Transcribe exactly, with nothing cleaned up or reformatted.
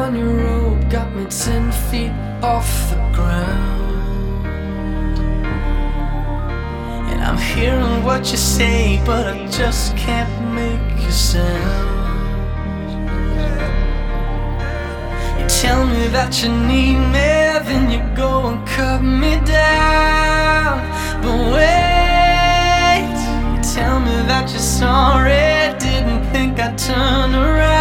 funny road got me ten feet off the ground. And I'm hearing what you say, but I just can't make a sound. You tell me that you need me, then you go and cut me down. But wait, you tell me that you're sorry, didn't think I'd turn around.